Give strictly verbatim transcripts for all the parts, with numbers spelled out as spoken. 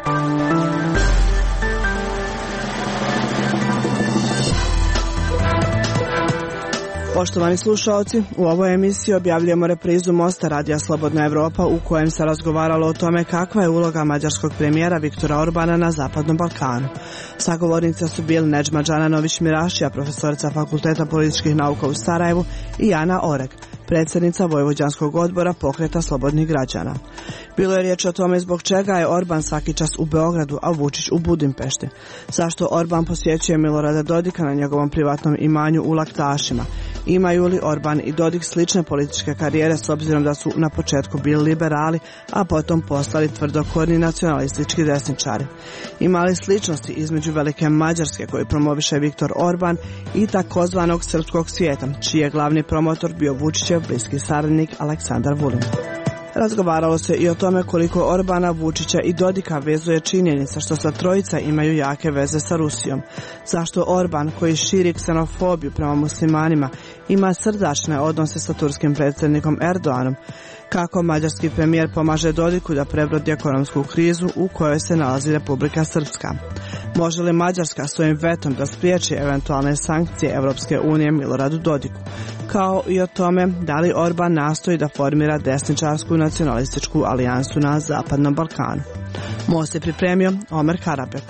Poštovani slušalci, u ovoj emisiji objavljujemo reprizu Mosta Radija Slobodna Evropa u kojem se razgovaralo o tome kakva je uloga mađarskog premijera Viktora Orbana na Zapadnom Balkanu. Sagovornice su bili Nedžma Đananović-Mirašija, profesorica Fakulteta političkih nauka u Sarajevu, i Ana Oreg, predsjednica Vojvođanskog odbora Pokreta slobodnih građana. Bilo je riječ o tome zbog čega je Orban svaki čas u Beogradu, a Vučić u Budimpešti. Zašto Orban posjećuje Milorada Dodika na njegovom privatnom imanju u Laktašima? Imaju li Orban i Dodik slične političke karijere s obzirom da su na početku bili liberali, a potom postali tvrdokorni nacionalistički desničari? Ima li sličnosti između velike Mađarske koju promoviše Viktor Orban i takozvanog srpskog svijeta, čiji je glavni promotor bio Vučićev bliski saradnik Aleksandar Vulin? Razgovaralo se i o tome koliko Orbana, Vučića i Dodika vezuje činjenica što sa trojica imaju jake veze sa Rusijom. Zašto Orban, koji širi ksenofobiju prema muslimanima, ima srdačne odnose sa turskim predsjednikom Erdoganom? Kako mađarski premijer pomaže Dodiku da prebrodi ekonomsku krizu u kojoj se nalazi Republika Srpska? Može li Mađarska svojim vetom da spriječi eventualne sankcije Europske unije Miloradu Dodiku? Kao i o tome da li Orban nastoji da formira desničarsku nacionalističku alijansu na Zapadnom Balkanu. Most je pripremio Omer Karabek.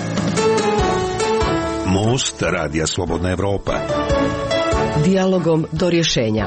Most Radija Slobodna Evropa. Dijalogom do rješenja.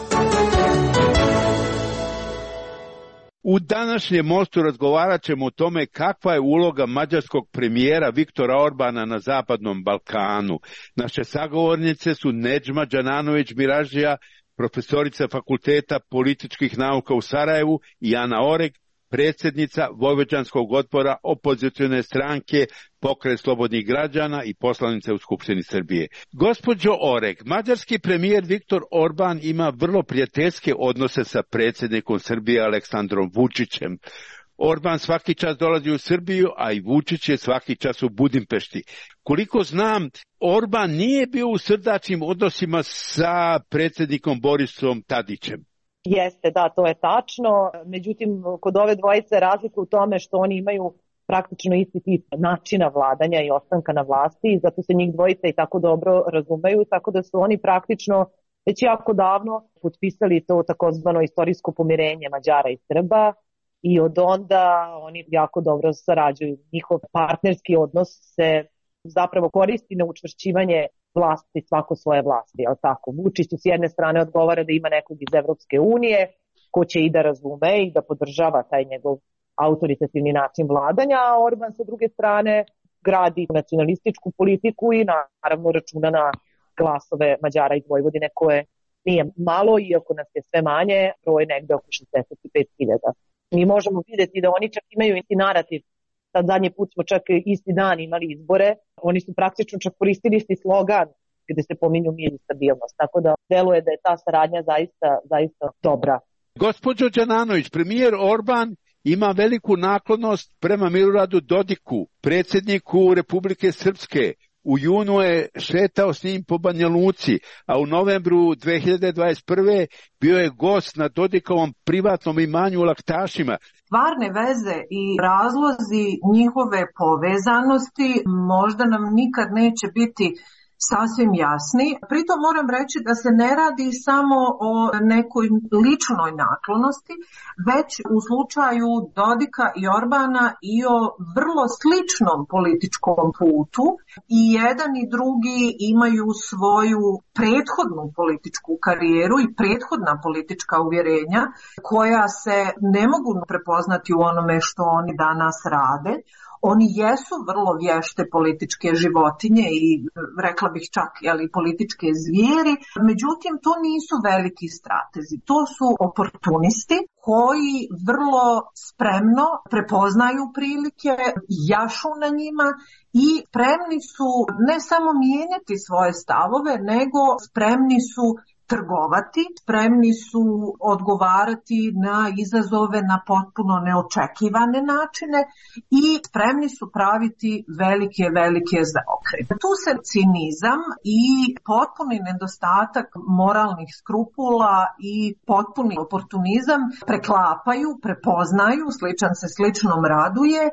U današnjem mostu razgovarat ćemo o tome kakva je uloga mađarskog premijera Viktora Orbana na Zapadnom Balkanu. Naše sagovornice su Nedžma Đananović-Mirašija, profesorica Fakulteta političkih nauka u Sarajevu, i Ana Oreg, predsjednica Vojvođanskog odbora opozicione stranke Pokret slobodnih građana i poslanica u Skupštini Srbije. Gospođo Oreg, mađarski premijer Viktor Orban ima vrlo prijateljske odnose sa predsjednikom Srbije Aleksandrom Vučićem. Orban svaki čas dolazi u Srbiju, a i Vučić je svaki čas u Budimpešti. Koliko znam, Orban nije bio u srdačnim odnosima sa predsjednikom Borisom Tadićem. Jeste, da, to je tačno. Međutim, kod ove dvojice razlika u tome što oni imaju praktično isti tip načina vladanja i ostanka na vlasti i zato se njih dvojica i tako dobro razumeju, tako da su oni praktično već jako davno potpisali to takozvano istorijsko pomirenje Mađara i Srba i od onda oni jako dobro sarađuju. Njihov partnerski odnos se zapravo koristi na učvršćivanje vlasti, svako svoje vlasti, jel tako? Vučić s jedne strane odgovara da ima nekog iz Evropske unije ko će i da razume i da podržava taj njegov autoritativni način vladanja, a Orban sa druge strane gradi nacionalističku politiku i naravno računa na glasove Mađara iz Vojvodine koje nije malo, iako nas je sve manje, broj negde oko šezdeset pet hiljada. Mi možemo vidjeti da oni čak imaju isti narativ. Sad zadnji put smo čak isti dan imali izbore, oni su praktično čak koristili isti slogan gdje se pominju mir i stabilnost, tako da deluje da je ta saradnja zaista, zaista dobra. Gospođo Đananović, premijer Orban ima veliku naklonost prema Miloradu Dodiku, predsjedniku Republike Srpske. U junu je šetao s njim po Banja Luci, a u novembru dve hiljade dvadeset prve bio je gost na Dodikovom privatnom imanju u Laktašima. Stvarne veze i razlozi njihove povezanosti možda nam nikad neće biti sasvim jasni. Pritom moram reći da se ne radi samo o nekoj ličnoj naklonosti, već u slučaju Dodika i Orbana i o vrlo sličnom političkom putu. I jedan i drugi imaju svoju prethodnu političku karijeru i prethodna politička uvjerenja koja se ne mogu prepoznati u onome što oni danas rade. Oni jesu vrlo vješte političke životinje i rekla bih čak jeli, političke zvijeri, međutim to nisu veliki stratezi, to su oportunisti koji vrlo spremno prepoznaju prilike, jašu na njima i spremni su ne samo mijenjati svoje stavove, nego spremni su trgovati, spremni su odgovarati na izazove na potpuno neočekivane načine i spremni su praviti velike, velike zaokrete. Tu se cinizam i potpuni nedostatak moralnih skrupula i potpuni oportunizam preklapaju, prepoznaju, sličan se sličnom raduje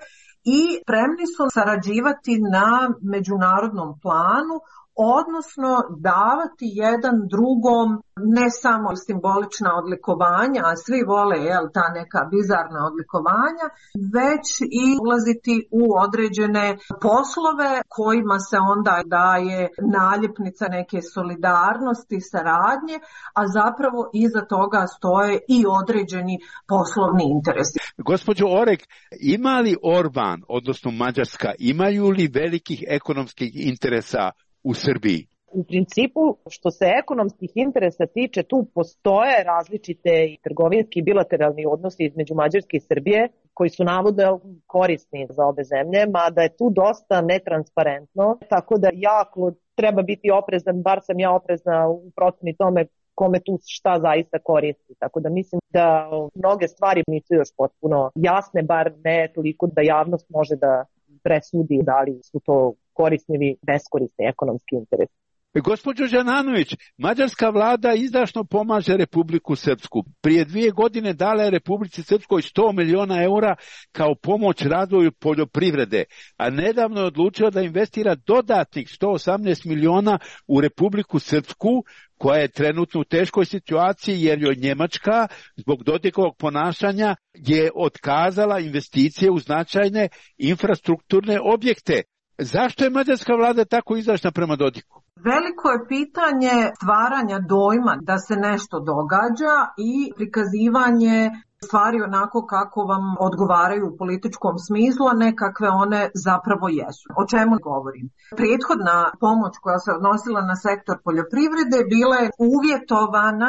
i spremni su sarađivati na međunarodnom planu, odnosno davati jedan drugom ne samo simbolična odlikovanja, a svi vole jel, ta neka bizarna odlikovanja, već i ulaziti u određene poslove kojima se onda daje naljepnica neke solidarnosti, saradnje, a zapravo iza toga stoje i određeni poslovni interesi. Gospođo Orek, ima li Orban, odnosno Mađarska, imaju li velikih ekonomskih interesa u Srbiji? U principu, što se ekonomskih interesa tiče, tu postoje različite i trgovinski i bilateralni odnosi između Mađarske i Srbije, koji su navodno korisni za obe zemlje, mada je tu dosta netransparentno, tako da jako treba biti oprezan, bar sam ja oprezna u proceni tome kome tu šta zaista koristi. Tako da mislim da mnoge stvari nisu još potpuno jasne, bar ne toliko da javnost može da presudi da li su to korisni ili beskorisni ekonomski interesi. Gospođo Đananović, mađarska vlada izdašno pomaže Republiku Srpsku. Prije dvije godine dala je Republici Srpskoj sto miliona eura kao pomoć razvoju poljoprivrede, a nedavno je odlučila da investira dodatnih sto osamnaest miliona u Republiku Srpsku, koja je trenutno u teškoj situaciji jer joj Njemačka zbog Dodikovog ponašanja je otkazala investicije u značajne infrastrukturne objekte. Zašto je mađarska vlada tako izdašna prema Dodiku? Veliko je pitanje stvaranja dojma da se nešto događa i prikazivanje stvari onako kako vam odgovaraju u političkom smislu, a ne kakve one zapravo jesu. O čemu govorim? Prethodna pomoć koja se odnosila na sektor poljoprivrede bila je uvjetovana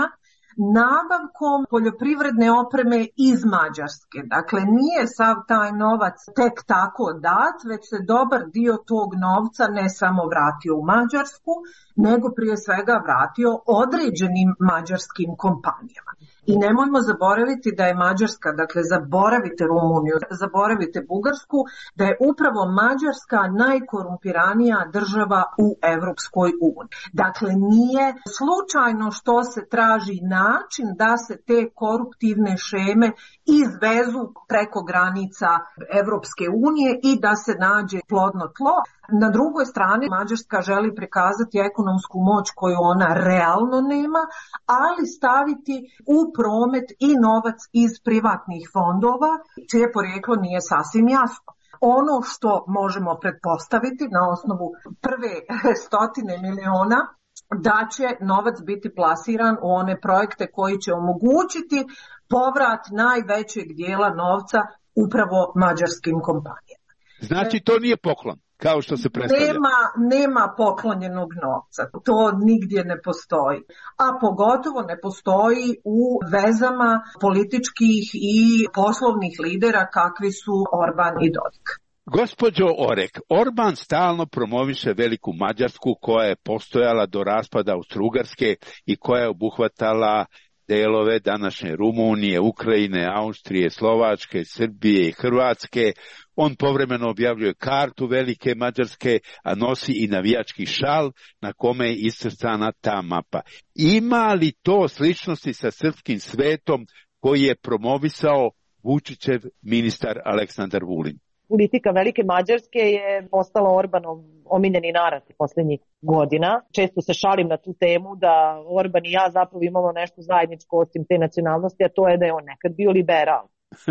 nabavkom poljoprivredne opreme iz Mađarske. Dakle, nije sav taj novac tek tako dat, već se dobar dio tog novca ne samo vratio u Mađarsku, nego prije svega vratio određenim mađarskim kompanijama. I nemojmo zaboraviti da je Mađarska, dakle zaboravite Rumuniju, zaboravite Bugarsku, da je upravo Mađarska najkorumpiranija država u Evropskoj uniji. Dakle, nije slučajno što se traži način da se te koruptivne šeme izvezu preko granica Evropske unije i da se nađe plodno tlo. Na drugoj strani Mađarska želi prikazati ekonomsku moć koju ona realno nema, ali staviti u promet i novac iz privatnih fondova, čije porijeklo nije sasvim jasno. Ono što možemo pretpostaviti na osnovu prve stotine miliona, da će novac biti plasiran u one projekte koji će omogućiti povrat najvećeg dijela novca upravo mađarskim kompanijama. Znači to nije poklon, kao što se predstavlja. Nema, nema poklonjenog novca, to nigdje ne postoji, a pogotovo ne postoji u vezama političkih i poslovnih lidera kakvi su Orban i Dodik. Gospođo Orek, Orban stalno promoviše veliku Mađarsku koja je postojala do raspada Austro-Ugarske i koja je obuhvatala delove današnje Rumunije, Ukrajine, Austrije, Slovačke, Srbije i Hrvatske. On povremeno objavljuje kartu velike Mađarske, a nosi i navijački šal na kome je iscrtana ta mapa. Ima li to sličnosti sa srpskim svetom koji je promovisao Vučićev ministar Aleksandar Vulin? Politika velike Mađarske je postala Orbanov omiljeni narativ posljednjih godina. Često se šalim na tu temu da Orban i ja zapravo imamo nešto zajedničko osim te nacionalnosti, a to je da je on nekad bio liberal.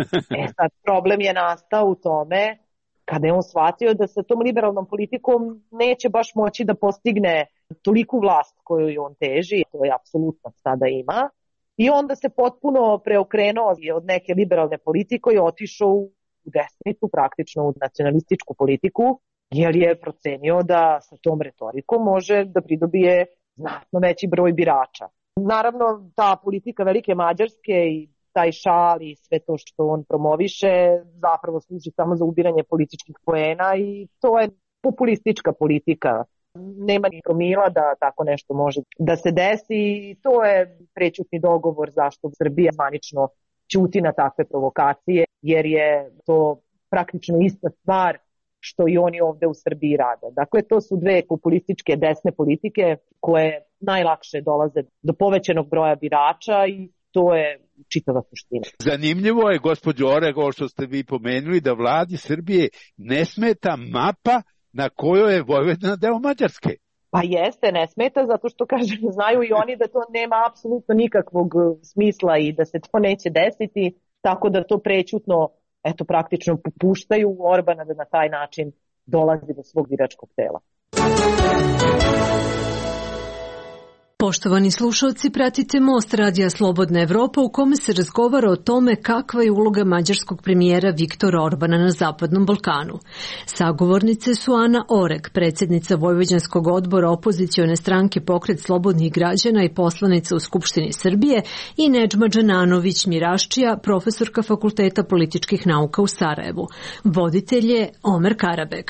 E sad, problem je nastao u tome kada je on shvatio da sa tom liberalnom politikom neće baš moći da postigne toliku vlast koju je on teži, to je apsolutno sada ima. I onda se potpuno preokrenuo od neke liberalne politike i otišao u u desnicu, praktično u nacionalističku politiku, jer je procenio da sa tom retorikom može da pridobije znatno veći broj birača. Naravno, ta politika velike Mađarske i taj šal i sve to što on promoviše zapravo služi samo za ubiranje političkih poena i to je populistička politika. Nema ni promila da tako nešto može da se desi i to je prećutni dogovor zašto Srbija zvanično ćuti na takve provokacije, jer je to praktično ista stvar što i oni ovde u Srbiji rade. Dakle, to su dve populističke desne politike koje najlakše dolaze do povećanog broja birača i To je čitava suština. Zanimljivo je, gospođo Oreg, ovo što ste vi pomenuli, da vladi Srbije ne smeta mapa na kojoj je Vojvodina deo Mađarske. Pa jeste, ne smeta, zato što, kažem, znaju i oni da to nema apsolutno nikakvog smisla i da se to neće desiti, tako da to prećutno, eto, praktično popuštaju Orbana da na taj način dolazi do svog biračkog tela. Poštovani slušalci, pratite Most Radija Slobodna Evropa u kome se razgovara o tome kakva je uloga mađarskog premijera Viktora Orbana na Zapadnom Balkanu. Sagovornice su Ana Oreg, predsjednica Vojvođanskog odbora opozicione stranke Pokret slobodnih građana i poslanica u Skupštini Srbije, i Nedžma Džananović Miraščija, profesorka Fakulteta političkih nauka u Sarajevu. Voditelj je Omer Karabeg.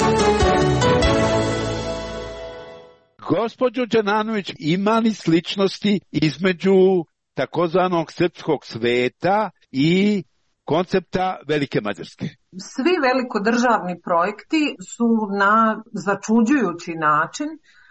Gospođo Đananović, ima li sličnosti između takozvanog srpskog sveta i koncepta Velike Mađarske? Svi velikodržavni projekti su na začuđujući način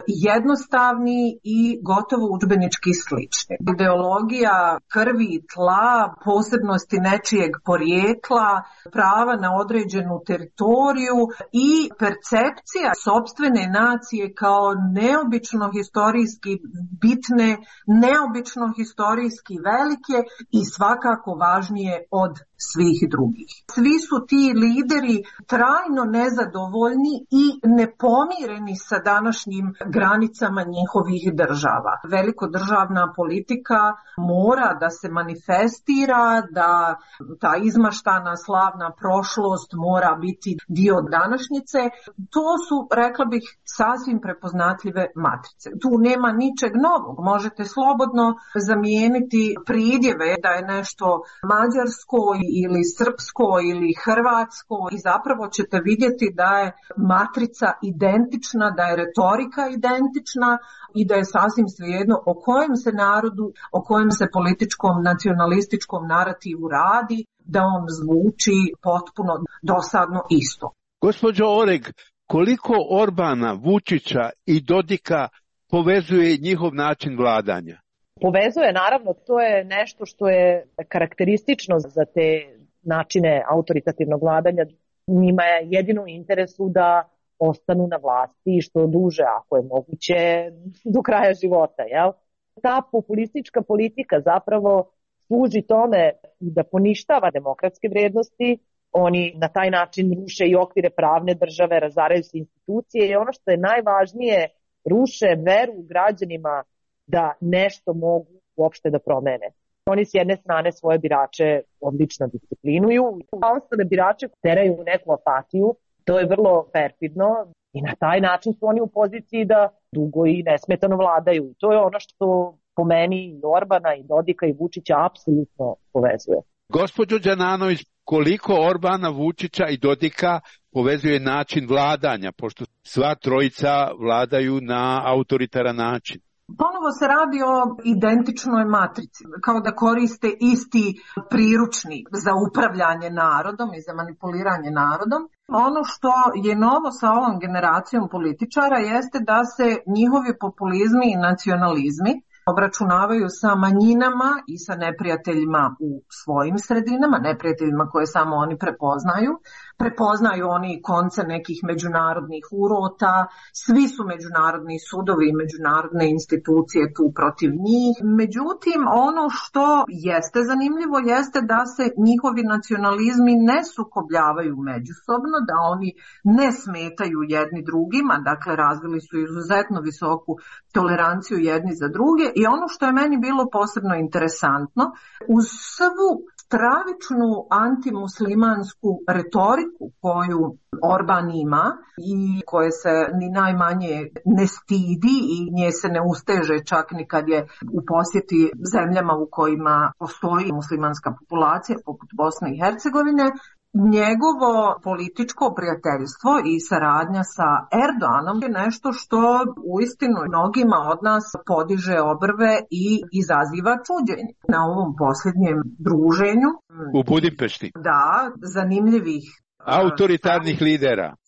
jednostavni i gotovo udžbenički slični. Ideologija krvi, tla, posebnosti nečijeg porijekla, prava na određenu teritoriju i percepcija sopstvene nacije kao neobično historijski bitne, neobično historijski velike i svakako važnije od svih drugih. Svi su ti lideri trajno nezadovoljni i nepomireni sa današnjim granicama njihovih država. Velikodržavna politika mora da se manifestira, da ta izmaštana slavna prošlost mora biti dio današnjice. To su, rekla bih, sasvim prepoznatljive matrice. Tu nema ničeg novog. Možete slobodno zamijeniti pridjeve da je nešto mađarsko ili srpsko ili hrvatsko i zapravo ćete vidjeti da je matrica identična, da je retorika identična i da je sasvim svejedno o kojem se narodu, o kojem se političkom nacionalističkom narativu radi, da on zvuči potpuno dosadno isto. Gospođo Oreg, koliko Orbana, Vučića i Dodika povezuje njihov način vladanja? Povezuje, naravno, to je nešto što je karakteristično za te načine autoritativnog vladanja. Njima je jedino u interesu da ostanu na vlasti što duže, ako je moguće, do kraja života. Jel? Ta populistička politika zapravo služi tome da poništava demokratske vrijednosti. Oni na taj način ruše i okvire pravne države, razaraju se institucije i ono što je najvažnije, ruše veru građanima da nešto mogu uopšte da promene. Oni s jedne strane svoje birače odlično disciplinuju, a ostale birače teraju u neku apatiju. To je vrlo perfidno i na taj način su oni u poziciji da dugo i nesmetano vladaju. I to je ono što po meni i Orbana i Dodika i Vučića apsolutno povezuje. Gospođo Đananović, koliko Orbana, Vučića i Dodika povezuje način vladanja, pošto sva trojica vladaju na autoritaran način? Ponovo se radi o identičnoj matrici, kao da koriste isti priručnik za upravljanje narodom i za manipuliranje narodom. Ono što je novo sa ovom generacijom političara jeste da se njihovi populizmi i nacionalizmi obračunavaju sa manjinama i sa neprijateljima u svojim sredinama, neprijateljima koje samo oni prepoznaju. Prepoznaju oni konce nekih međunarodnih urota, svi su međunarodni sudovi i međunarodne institucije tu protiv njih. Međutim, ono što jeste zanimljivo jeste da se njihovi nacionalizmi ne sukobljavaju međusobno, da oni ne smetaju jedni drugima, dakle razvili su izuzetno visoku toleranciju jedni za druge. I ono što je meni bilo posebno interesantno, uz svu stravičnu antimuslimansku retoriku koju Orban ima i koje se ni najmanje ne stidi i nje se ne usteže čak ni kad je u posjeti zemljama u kojima postoji muslimanska populacija poput Bosne i Hercegovine, njegovo političko prijateljstvo i saradnja sa Erdoganom je nešto što uistinu mnogima od nas podiže obrve i izaziva čuđenje. Na ovom posljednjem druženju u Budimpešti, da, zanimljivih autoritarnih lidera.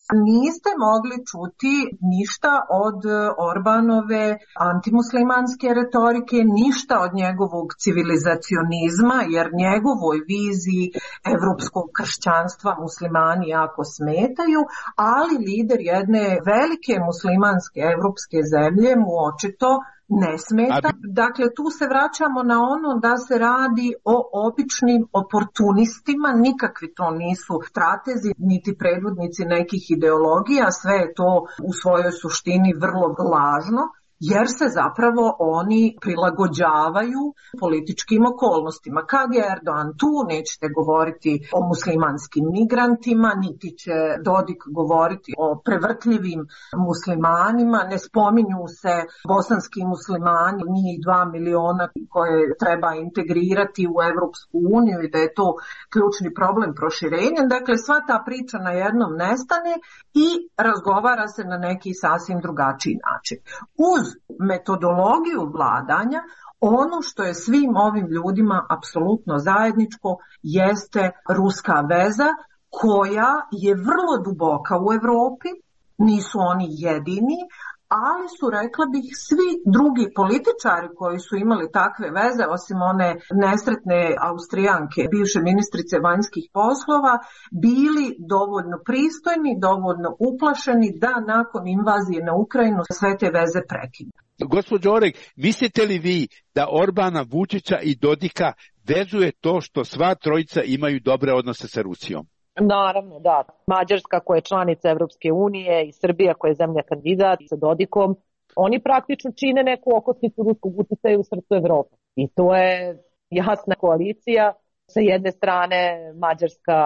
niste mogli čuti ništa od Orbanove antimuslimanske retorike, ništa od njegovog civilizacionizma, jer njegovoj viziji evropskog kršćanstva muslimani jako smetaju, ali lider jedne velike muslimanske evropske zemlje mu očito ne smeta. Dakle, tu se vraćamo na ono da se radi o običnim oportunistima, nikakvi to nisu stratezi, niti predvodnici nekih ideologija, sve je to u svojoj suštini vrlo lažno, jer se zapravo oni prilagođavaju političkim okolnostima. Kad je Erdogan tu, nećete govoriti o muslimanskim migrantima, niti će Dodik govoriti o prevrtljivim muslimanima, ne spominju se bosanski muslimani, njih dva miliona koje treba integrirati u Evropsku uniju i da je to ključni problem proširenja. Dakle, sva ta priča na jednom nestane i razgovara se na neki sasvim drugačiji način. Uz metodologiju vladanja, ono što je svim ovim ljudima apsolutno zajedničko jeste ruska veza koja je vrlo duboka u Evropi, nisu oni jedini, ali su, rekla bih, svi drugi političari koji su imali takve veze, osim one nesretne Austrijanke, bivše ministrice vanjskih poslova, bili dovoljno pristojni, dovoljno uplašeni da nakon invazije na Ukrajinu sve te veze prekinu. Gospođo Oreg, mislite li vi da Orbana, Vučića i Dodika vezuje to što sva trojica imaju dobre odnose sa Rusijom? Naravno, da. Mađarska koja je članica Evropske unije i Srbija koja je zemlja kandidat sa Dodikom, oni praktično čine neku okosnicu ruskog uticaja u srcu Evrope. I to je jasna koalicija. Sa jedne strane Mađarska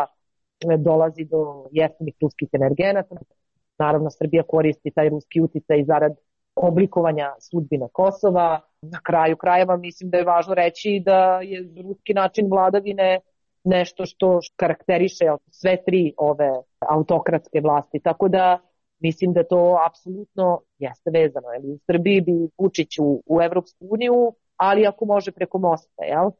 dolazi do jeftinih ruskih energenata. Naravno, Srbija koristi taj ruski uticaj zarad oblikovanja sudbine Kosova. Na kraju krajeva mislim da je važno reći da je ruski način vladavine nešto što karakteriše sve tri ove autokratske vlasti. Tako da mislim da to apsolutno jeste vezano. U Srbiji bi Vučić u, u Evropsku uniju, ali ako može preko mosta, jel?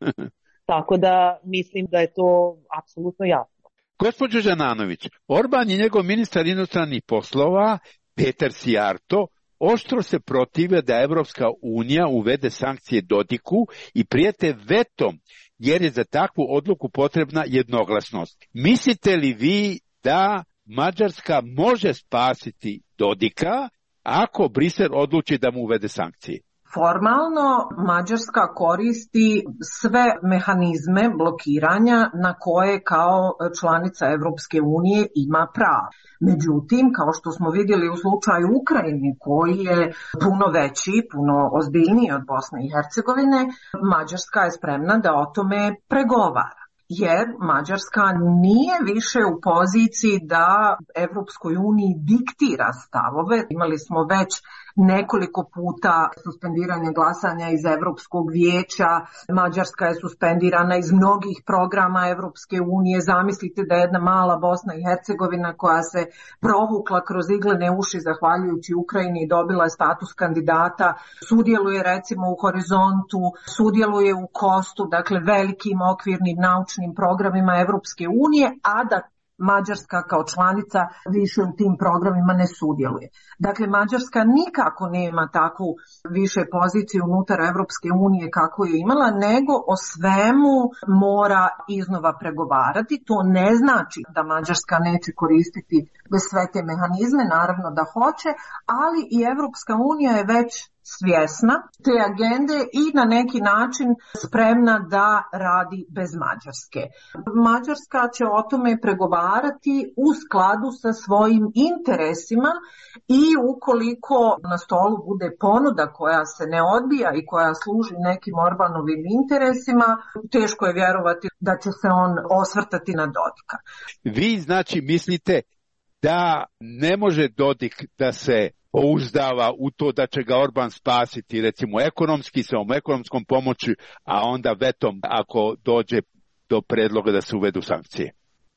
Tako da mislim da je to apsolutno jasno. Gospođo Žananović, Orban i njegov ministar inostranih poslova, Peter Sijarto, oštro se protive da Evropska unija uvede sankcije Dodiku i prijete vetom, jer je za takvu odluku potrebna jednoglasnost. Mislite li vi da Mađarska može spasiti Dodika ako Brisel odluči da mu uvede sankcije? Formalno Mađarska koristi sve mehanizme blokiranja na koje kao članica Evropske unije ima pravo. Međutim, kao što smo vidjeli u slučaju Ukrajine, koji je puno veći, puno ozbiljniji od Bosne i Hercegovine, Mađarska je spremna da o tome pregovara. Jer Mađarska nije više u poziciji da Evropskoj uniji diktira stavove. Imali smo već nekoliko puta suspendiranje glasanja iz Evropskog vijeća. Mađarska je suspendirana iz mnogih programa Evropske unije. Zamislite da je jedna mala Bosna i Hercegovina koja se provukla kroz iglene uši zahvaljujući Ukrajini i dobila je status kandidata. Sudjeluje recimo u Horizontu, sudjeluje u Kostu, dakle velikim okvirnim naučnim programima Evropske unije, a da Mađarska kao članica više u tim programima ne sudjeluje. Dakle, Mađarska nikako nema takvu više poziciju unutar Evropske unije kako je imala, nego o svemu mora iznova pregovarati. To ne znači da Mađarska neće koristiti sve te mehanizme, naravno da hoće, ali i Evropska unija je već svjesna te agende i na neki način spremna da radi bez Mađarske. Mađarska će o tome pregovarati u skladu sa svojim interesima i ukoliko na stolu bude ponuda koja se ne odbija i koja služi nekim Orbanovim interesima, teško je vjerovati da će se on osvrtati na Dodika. Vi znači mislite da ne može Dodik da se pouzdava u to da će ga Orban spasiti, recimo ekonomski, sa ovom ekonomskom pomoći, a onda vetom ako dođe do predloga da se uvedu sankcije?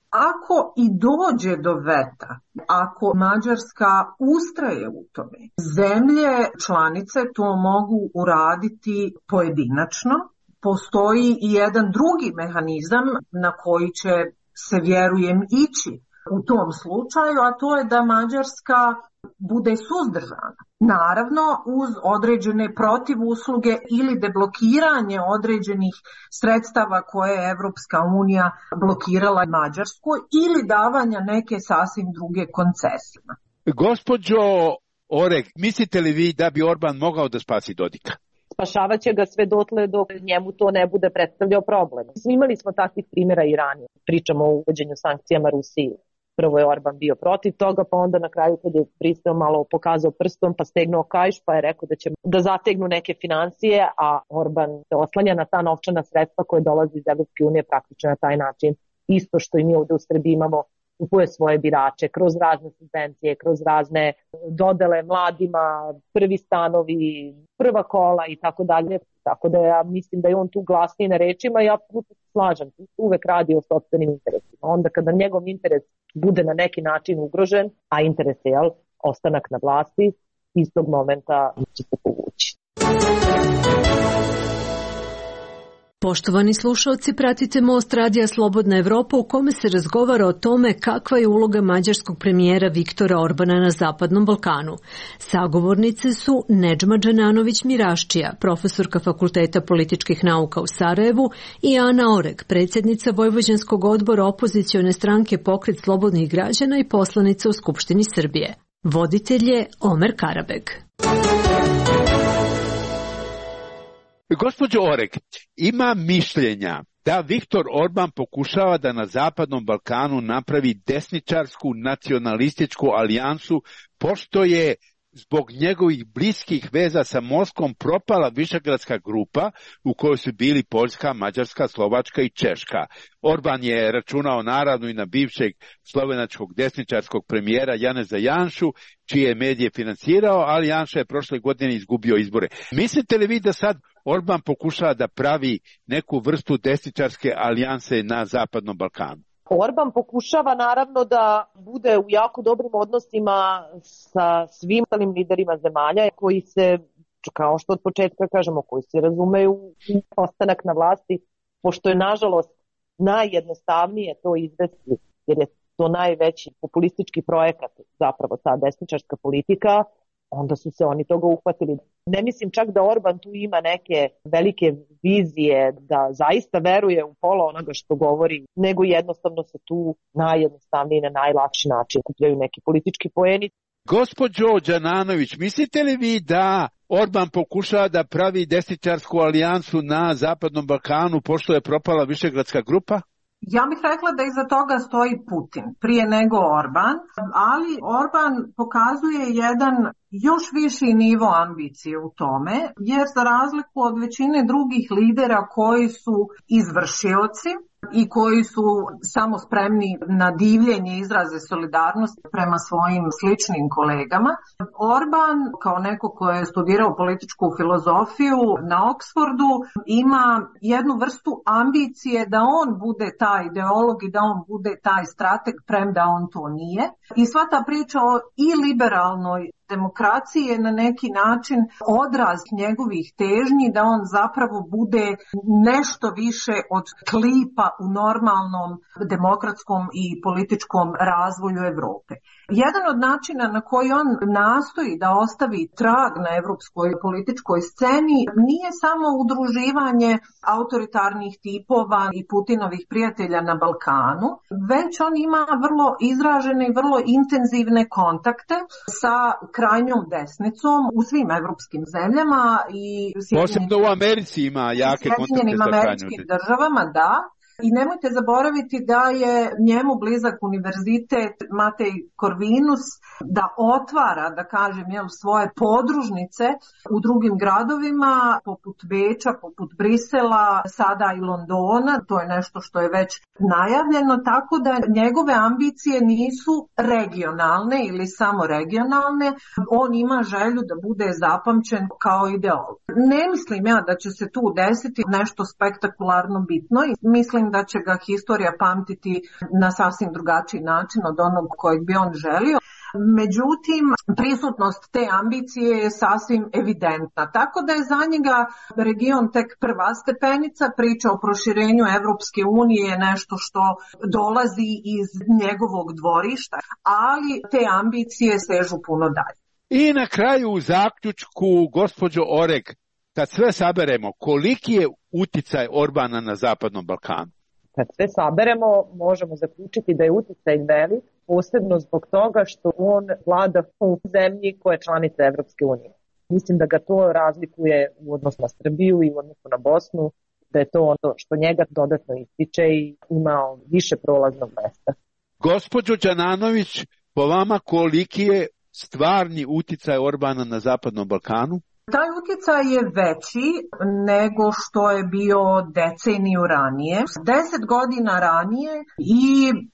Ako i dođe do veta, ako Mađarska ustraje u tome, zemlje članice to mogu uraditi pojedinačno. Postoji i jedan drugi mehanizam na koji će se, vjerujem, ići u tom slučaju, a to je da Mađarska bude suzdržana. Naravno, uz određene protivusluge ili deblokiranje određenih sredstava koje je Evropska unija blokirala Mađarskoj ili davanja neke sasvim druge koncesije. Gospođo Oreg, mislite li vi da bi Orban mogao da spasi Dodika? Spašavat će ga sve dotle dok njemu to ne bude predstavljao problem. Imali smo takvih primjera i ranije. Pričamo o uvođenju sankcijama Rusiji. Prvo je Orban bio protiv toga, pa onda na kraju kad je Brisel malo pokazao prstom, pa stegnuo kaiš, pa je rekao da će da zategnu neke financije, a Orban se oslanja na ta novčana sredstva koje dolaze iz Evropske unije praktično na taj način. Isto što i mi ovde u Srbiji imamo, kupuje svoje birače kroz razne subvencije, kroz razne dodele mladima, prvi stanovi, prva kola i tako dalje. Tako da ja mislim da je on tu glasniji na rečima i apsolutno se slažem. Uvek radi o sopstvenim interesima. Onda kada njegov interes bude na neki način ugrožen, a interes je jel, ostanak na vlasti, iz tog momenta će se povući. Poštovani slušalci, pratite Most radija Slobodna Evropa u kome se razgovara o tome kakva je uloga mađarskog premijera Viktora Orbana na Zapadnom Balkanu. Sagovornice su Nedžma Džananović-Miraščija, profesorka Fakulteta političkih nauka u Sarajevu, i Ana Oreg, predsjednica Vojvođanskog odbora opozicione stranke Pokret slobodnih građana i poslanica u Skupštini Srbije. Voditelj je Omer Karabeg. Gospođo Oreg, ima mišljenja da Viktor Orban pokušava da na Zapadnom Balkanu napravi desničarsku nacionalističku alijansu, pošto je zbog njegovih bliskih veza sa Moskvom propala Višegradska grupa u kojoj su bili Poljska, Mađarska, Slovačka i Češka. Orban je računao naravno i na bivšeg slovenačkog desničarskog premijera Janeza Janšu, čije je medije financirao, ali Janša je prošle godine izgubio izbore. Mislite li vi da sad Orban pokušava da pravi neku vrstu desničarske alijanse na Zapadnom Balkanu? Orban pokušava naravno da bude u jako dobrim odnosima sa svim ostalim liderima zemalja koji se, kao što od početka kažemo, koji se razumeju u ostanak na vlasti, pošto je nažalost najjednostavnije to izvesti, jer je to najveći populistički projekat, zapravo ta desničarska politika, onda su se oni toga uhvatili. Ne mislim čak da Orban tu ima neke velike vizije, da zaista veruje u pola onoga što govori, nego jednostavno se tu najjednostavniji na najlakši način kupljaju neki politički poeni. Gospođo Đananović, mislite li vi da Orban pokušava da pravi desničarsku alijansu na Zapadnom Balkanu pošto je propala Višegradska grupa? Ja bih rekla da iza toga stoji Putin prije nego Orban, ali Orban pokazuje jedan još viši nivo ambicije u tome, jer za razliku od većine drugih lidera koji su izvršioci i koji su samo spremni na divljenje i izraze solidarnosti prema svojim sličnim kolegama, Orban, kao neko ko je studirao političku filozofiju na Oksfordu, ima jednu vrstu ambicije da on bude taj ideolog i da on bude taj strateg, premda on to nije. I sva ta priča o i liberalnoj demokraciji je na neki način odraz njegovih težnji da on zapravo bude nešto više od klipa u normalnom demokratskom i političkom razvoju Evrope. Jedan od načina na koji on nastoji da ostavi trag na evropskoj političkoj sceni nije samo udruživanje autoritarnih tipova i Putinovih prijatelja na Balkanu, već on ima vrlo izražene i vrlo intenzivne kontakte sa krajnjom desnicom u svim evropskim zemljama i posebno u Americi ima jake kontakte sa američkim državama, da. I nemojte zaboraviti da je njemu blizak univerzitet Matej Corvinus, da otvara, da kažem, jel, svoje podružnice u drugim gradovima, poput Beča, poput Brisela, sada i Londona. To je nešto što je već najavljeno, tako da njegove ambicije nisu regionalne ili samo regionalne. On ima želju da bude zapamćen kao ideolog. Ne mislim ja da će se tu desiti nešto spektakularno bitno i mislim da će ga historija pamtiti na sasvim drugačiji način od onog kojeg bi on želio. Međutim, prisutnost te ambicije je sasvim evidentna. Tako da je za njega region tek prva stepenica, priča o proširenju Evropske unije je nešto što dolazi iz njegovog dvorišta, ali te ambicije sežu puno dalje. I na kraju u zaključku, gospođo Oreg, kad sve saberemo, koliki je uticaj Orbana na Zapadnom Balkanu? Kad sve saberemo, možemo zaključiti da je uticaj velik, posebno zbog toga što on vlada u zemlji koja je članica Evropske unije. Mislim da ga to razlikuje u odnosu na Srbiju i u odnosu na Bosnu, da je to ono što njega dodatno ističe i ima više prolaznog mesta. Gospođo Đananović, po vama koliki je stvarni uticaj Orbana na Zapadnom Balkanu? Taj utjecaj je veći nego što je bio deceniju ranije. Deset godina ranije i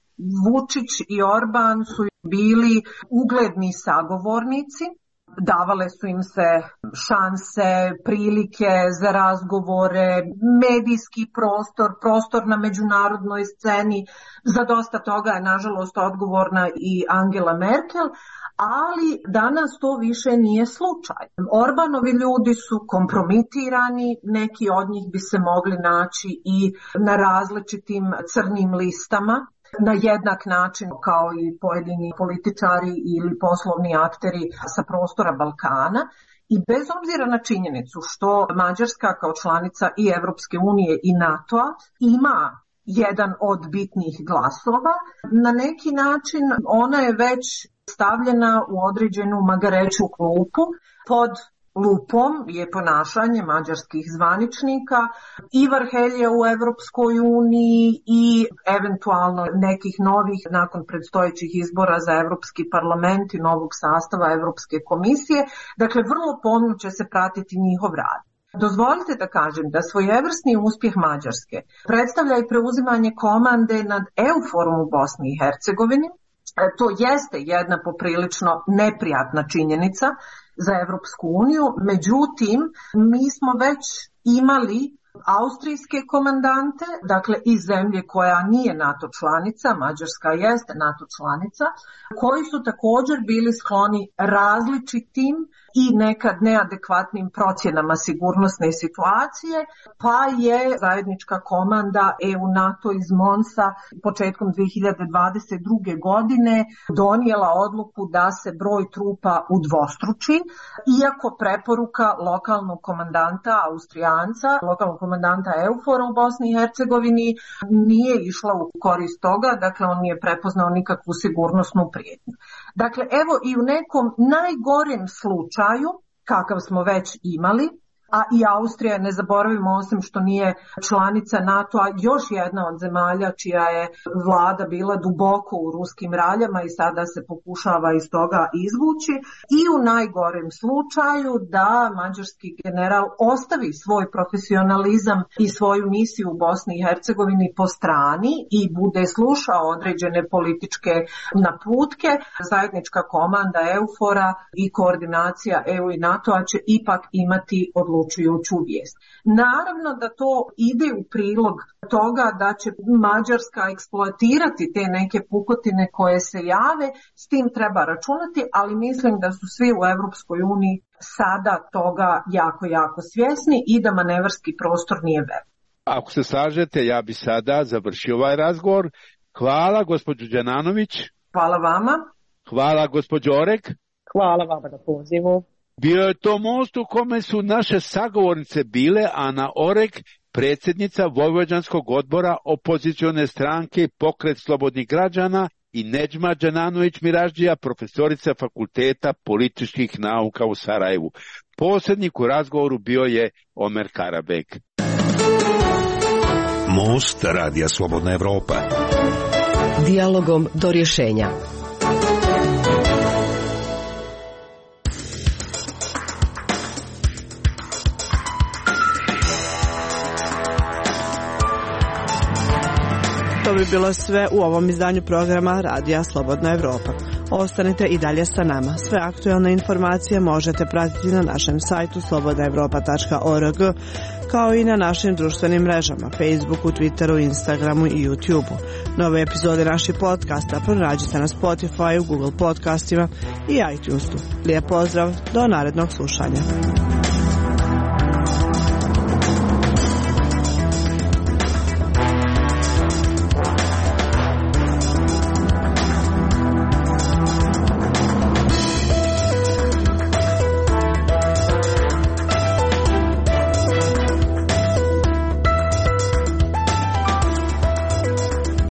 Vučić i Orban su bili ugledni sagovornici. Davale su im se šanse, prilike za razgovore, medijski prostor, prostor na međunarodnoj sceni. Za dosta toga je nažalost odgovorna i Angela Merkel, ali danas to više nije slučaj. Orbanovi ljudi su kompromitirani, neki od njih bi se mogli naći i na različitim crnim listama, na jednak način kao i pojedini političari ili poslovni akteri sa prostora Balkana. I bez obzira na činjenicu što Mađarska kao članica i Evropske unije i NATO-a ima jedan od bitnih glasova, na neki način ona je već stavljena u određenu magareću klupu. Pod lupom je ponašanje mađarskih zvaničnika i Varhelje u Evropskoj uniji i eventualno nekih novih nakon predstojećih izbora za Evropski parlament i novog sastava Evropske komisije. Dakle, vrlo pomno će se pratiti njihov rad. Dozvolite da kažem da svojevrsni uspjeh Mađarske predstavlja i preuzimanje komande nad EUFOR-om u Bosni i Hercegovini. To jeste jedna poprilično neprijatna činjenica za Evropsku uniju, međutim mi smo već imali austrijske komandante, dakle iz zemlje koja nije NATO članica, Mađarska jeste NATO članica, koji su također bili skloni različitim i nekad neadekvatnim procjenama sigurnosne situacije, pa je zajednička komanda E U NATO iz Monsa početkom dvije hiljade dvadeset druge. godine donijela odluku da se broj trupa udvostruči, iako preporuka lokalnog komandanta Austrijanca, lokalnog komandanta EUFOR-a u Bosni i Hercegovini nije išla u korist toga, dakle on nije prepoznao nikakvu sigurnosnu prijetnju. Dakle, evo i u nekom najgorem slučaju, kakav smo već imali, a i Austrija, ne zaboravimo, osim što nije članica NATO-a, još jedna od zemalja čija je vlada bila duboko u ruskim raljama i sada se pokušava iz toga izvući. I u najgorem slučaju da mađarski general ostavi svoj profesionalizam i svoju misiju u Bosni i Hercegovini po strani i bude slušao određene političke naputke, zajednička komanda EUFOR-a i koordinacija E U i NATO-a će ipak imati odlučujuću vijest. Naravno da to ide u prilog toga da će Mađarska eksploatirati te neke pukotine koje se jave, s tim treba računati, ali mislim da su svi u Evropskoj uniji sada toga jako, jako svjesni i da manevarski prostor nije velik. Ako se slažete, ja bi sada završio ovaj razgovor. Hvala gospođo Đananović. Hvala vama. Hvala gospođo Oreg. Hvala vama na pozivu. Bio je to most u kome su naše sagovornice bile Ana Oreg, predsjednica Vojvođanskog odbora opozicione stranke Pokret slobodnih građana, i Nedžma Đananović-Miraždžija, profesorica Fakulteta političkih nauka u Sarajevu. Posrednik u razgovoru bio je Omer Karabek. Most Radija Slobodna Evropa. Dijalogom do rješenja. To bi bilo sve u ovom izdanju programa Radija Slobodna Evropa. Ostanite i dalje sa nama. Sve aktuelne informacije možete pratiti na našem sajtu slobodna evropa tačka org, kao i na našim društvenim mrežama, Facebooku, Twitteru, Instagramu i YouTubeu. Nove epizode naših podcasta pronađite na Spotifyu, Google podcastima i iTunesu. Lijep pozdrav, do narednog slušanja.